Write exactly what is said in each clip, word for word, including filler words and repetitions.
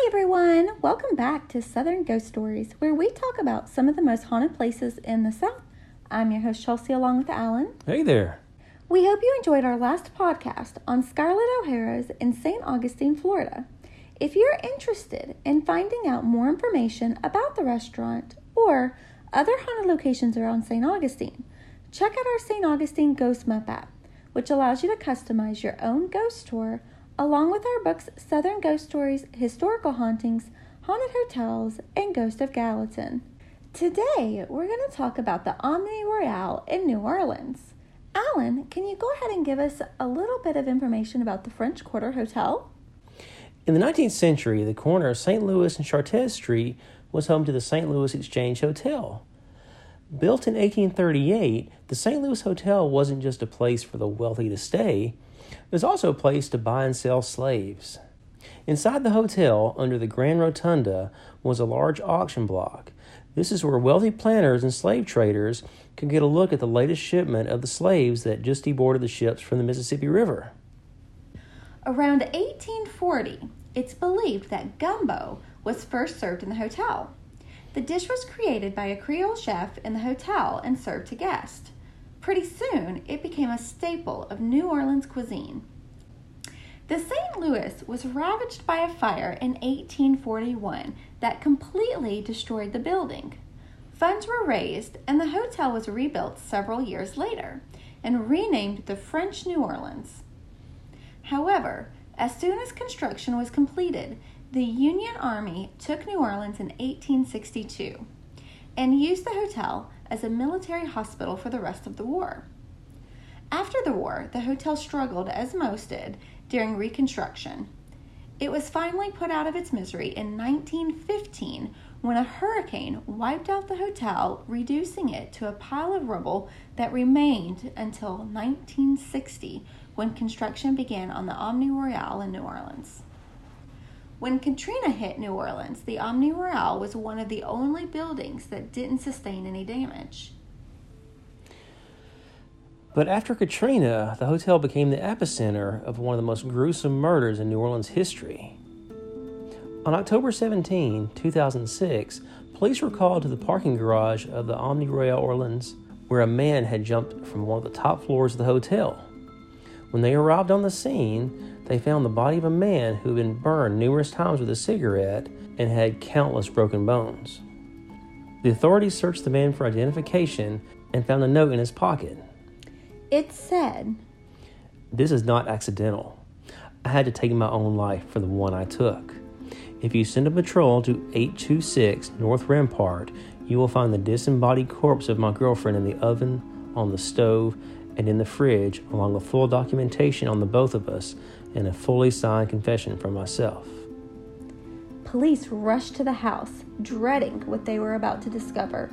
everyone, welcome back to Southern Ghost Stories, where we talk about some of the most haunted places in the South. I'm your host Chelsea along with Alan. Hey there. We hope you enjoyed our last podcast on Scarlett O'Hara's in Saint Augustine, Florida. If you're interested in finding out more information about the restaurant or other haunted locations around Saint Augustine, check out our Saint Augustine Ghost Map app, which allows you to customize your own ghost tour along with our books Southern Ghost Stories, Historical Hauntings, Haunted Hotels, and Ghost of Gallatin. Today, we're going to talk about the Omni Royale in New Orleans. Alan, can you go ahead and give us a little bit of information about the French Quarter Hotel? In the nineteenth century, the corner of Saint Louis and Chartres Street was home to the Saint Louis Exchange Hotel. Built in eighteen thirty-eight, the Saint Louis Hotel wasn't just a place for the wealthy to stay. It was also a place to buy and sell slaves. Inside the hotel, under the Grand Rotunda, was a large auction block. This is where wealthy planters and slave traders could get a look at the latest shipment of the slaves that just deboarded the ships from the Mississippi River. Around eighteen forty, it's believed that gumbo was first served in the hotel. The dish was created by a Creole chef in the hotel and served to guests. Pretty soon, it became a staple of New Orleans cuisine. The Saint Louis was ravaged by a fire in eighteen forty-one that completely destroyed the building. Funds were raised, and the hotel was rebuilt several years later and renamed the French New Orleans. However, as soon as construction was completed, the Union Army took New Orleans in eighteen sixty-two and used the hotel as a military hospital for the rest of the war. After the war, the hotel struggled, as most did, during Reconstruction. It was finally put out of its misery in nineteen fifteen when a hurricane wiped out the hotel, reducing it to a pile of rubble that remained until nineteen sixty, when construction began on the Omni Royale in New Orleans. When Katrina hit New Orleans, the Omni Royale was one of the only buildings that didn't sustain any damage. But after Katrina, the hotel became the epicenter of one of the most gruesome murders in New Orleans history. On October seventeenth, two thousand six, police were called to the parking garage of the Omni Royale Orleans, where a man had jumped from one of the top floors of the hotel. When they arrived on the scene, they found the body of a man who had been burned numerous times with a cigarette and had countless broken bones. The authorities searched the man for identification and found a note in his pocket. It said, "This is not accidental. I had to take my own life for the one I took. If you send a patrol to eight two six North Rampart, you will find the disembodied corpse of my girlfriend in the oven, on the stove, and in the fridge, along with full documentation on the both of us and a fully signed confession from myself." Police rushed to the house, dreading what they were about to discover.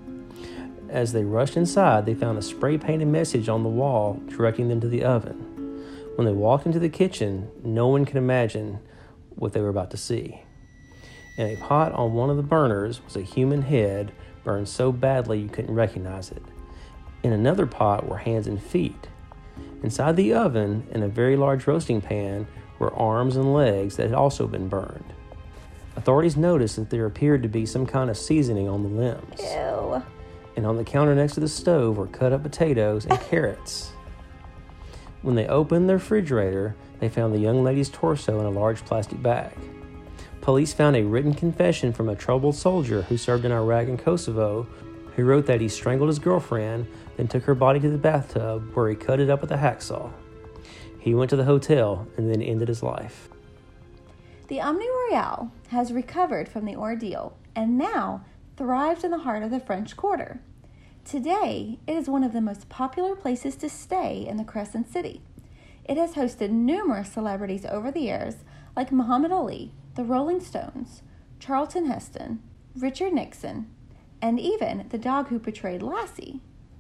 As they rushed inside, they found a spray-painted message on the wall directing them to the oven. When they walked into the kitchen, no one could imagine what they were about to see. In a pot on one of the burners was a human head burned so badly you couldn't recognize it. In another pot were hands and feet. Inside the oven, in a very large roasting pan, were arms and legs that had also been burned. Authorities noticed that there appeared to be some kind of seasoning on the limbs. Ew. And on the counter next to the stove were cut up potatoes and carrots. When they opened the refrigerator, they found the young lady's torso in a large plastic bag. Police found a written confession from a troubled soldier who served in Iraq and Kosovo, who wrote that he strangled his girlfriend, then took her body to the bathtub where he cut it up with a hacksaw. He went to the hotel and then ended his life. The Omni Royale has recovered from the ordeal and now thrives in the heart of the French Quarter. Today, it is one of the most popular places to stay in the Crescent City. It has hosted numerous celebrities over the years, like Muhammad Ali, the Rolling Stones, Charlton Heston, Richard Nixon, and even the dog who portrayed Lassie.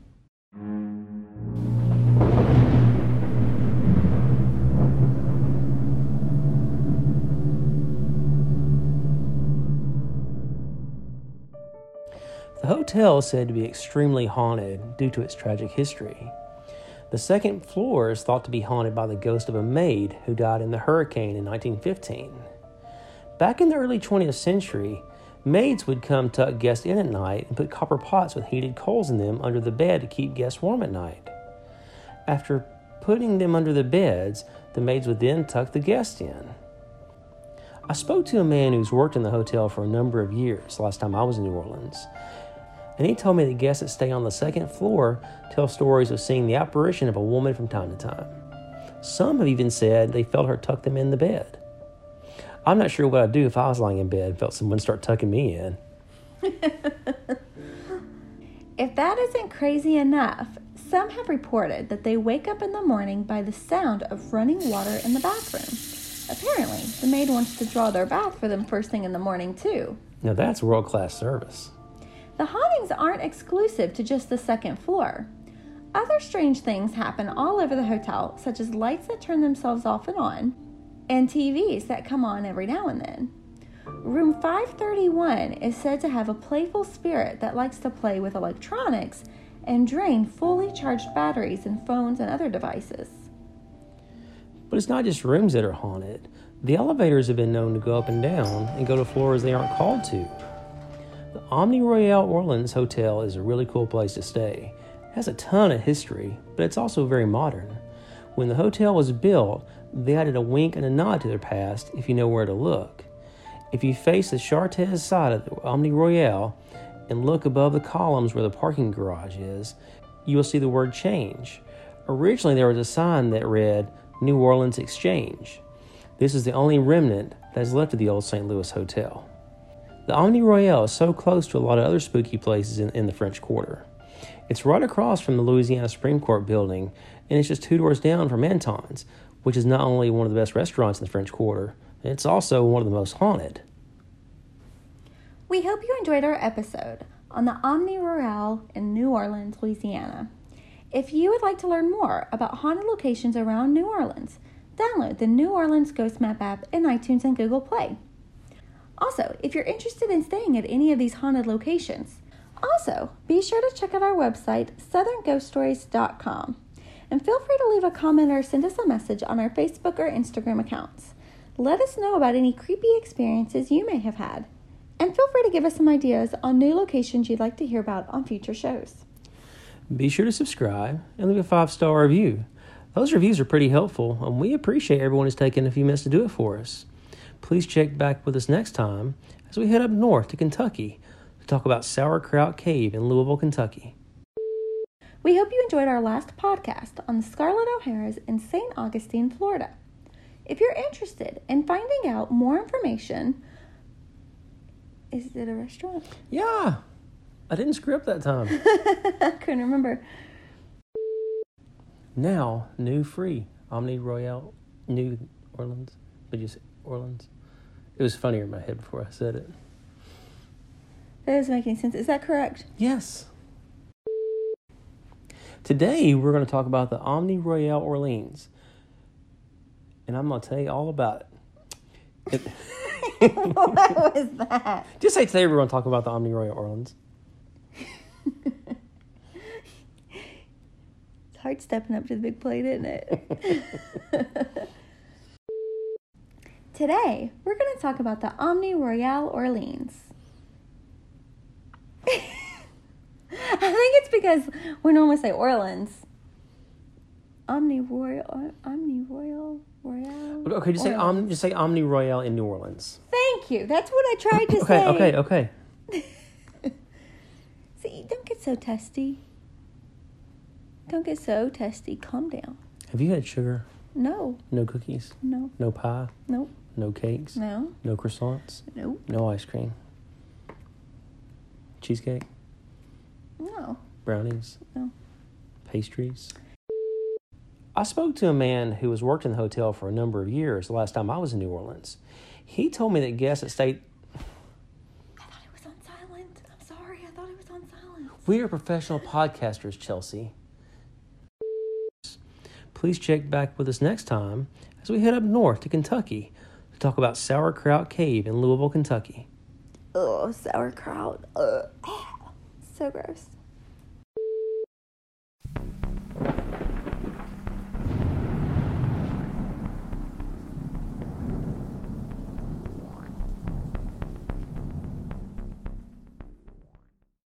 The hotel is said to be extremely haunted due to its tragic history. The second floor is thought to be haunted by the ghost of a maid who died in the hurricane in nineteen fifteen. Back in the early twentieth century, maids would come tuck guests in at night and put copper pots with heated coals in them under the bed to keep guests warm at night. After putting them under the beds, the maids would then tuck the guests in. I spoke to a man who's worked in the hotel for a number of years last time I was in New Orleans, and he told me that guests that stay on the second floor tell stories of seeing the apparition of a woman from time to time. Some have even said they felt her tuck them in the bed. I'm not sure what I'd do if I was lying in bed and felt someone start tucking me in. If that isn't crazy enough, some have reported that they wake up in the morning by the sound of running water in the bathroom. Apparently, the maid wants to draw their bath for them first thing in the morning, too. Now that's world-class service. The hauntings aren't exclusive to just the second floor. Other strange things happen all over the hotel, such as lights that turn themselves off and on, and T Vs that come on every now and then. Room five thirty-one is said to have a playful spirit that likes to play with electronics and drain fully charged batteries in phones and other devices. But it's not just rooms that are haunted. The elevators have been known to go up and down and go to floors they aren't called to. The Omni Royale Orleans Hotel is a really cool place to stay. It has a ton of history, but it's also very modern. When the hotel was built, they added a wink and a nod to their past if you know where to look. If you face the Chartres side of the Omni Royale and look above the columns where the parking garage is, you will see the word change. Originally, there was a sign that read, New Orleans Exchange. This is the only remnant that is left of the old Saint Louis Hotel. The Omni Royale is so close to a lot of other spooky places in, in the French Quarter. It's right across from the Louisiana Supreme Court building, and it's just two doors down from Anton's, which is not only one of the best restaurants in the French Quarter, it's also one of the most haunted. We hope you enjoyed our episode on the Omni Royale in New Orleans, Louisiana. If you would like to learn more about haunted locations around New Orleans, download the New Orleans Ghost Map app in iTunes and Google Play. Also, if you're interested in staying at any of these haunted locations, also be sure to check out our website, southern ghost stories dot com, and feel free to leave a comment or send us a message on our Facebook or Instagram accounts. Let us know about any creepy experiences you may have had, and feel free to give us some ideas on new locations you'd like to hear about on future shows. Be sure to subscribe and leave a five-star review. Those reviews are pretty helpful, and we appreciate everyone who's taken a few minutes to do it for us. Please check back with us next time as we head up north to Kentucky to talk about Sauerkraut Cave in Louisville, Kentucky. We hope you enjoyed our last podcast on the Scarlett O'Hara's in Saint Augustine, Florida. If you're interested in finding out more information, is it a restaurant? Yeah, I didn't screw up that time. I couldn't remember. Now, new free Omni Royale, New Orleans. Did you say Orleans? It was funnier in my head before I said it. That doesn't make any sense. Is that correct? Yes. Today, we're going to talk about the Omni Royale Orleans. And I'm going to tell you all about it. it What was that? Just say today we're going to talk about the Omni Royale Orleans. It's hard stepping up to the big plate, isn't it? Today, we're going to talk about the Omni Royale Orleans. I think it's because we normally say Orleans. Omni Royal, Omni Royal, Royale. Okay, just say Orleans. Omni, just say Omni Royale in New Orleans. Thank you. That's what I tried to okay, say. Okay, okay, okay. See, don't get so testy. Don't get so testy. Calm down. Have you had sugar? No. No cookies? No. No pie? Nope. No cakes? No. No croissants? Nope. No ice cream? Cheesecake? No. Brownies? No. Pastries? I spoke to a man who has worked in the hotel for a number of years the last time I was in New Orleans. He told me that guests that stayed... I thought it was on silent. I'm sorry. I thought it was on silent. We are professional podcasters, Chelsea. Please check back with us next time as we head up north to Kentucky to talk about Sauerkraut Cave in Louisville, Kentucky. Oh, sauerkraut. Ugh. So gross.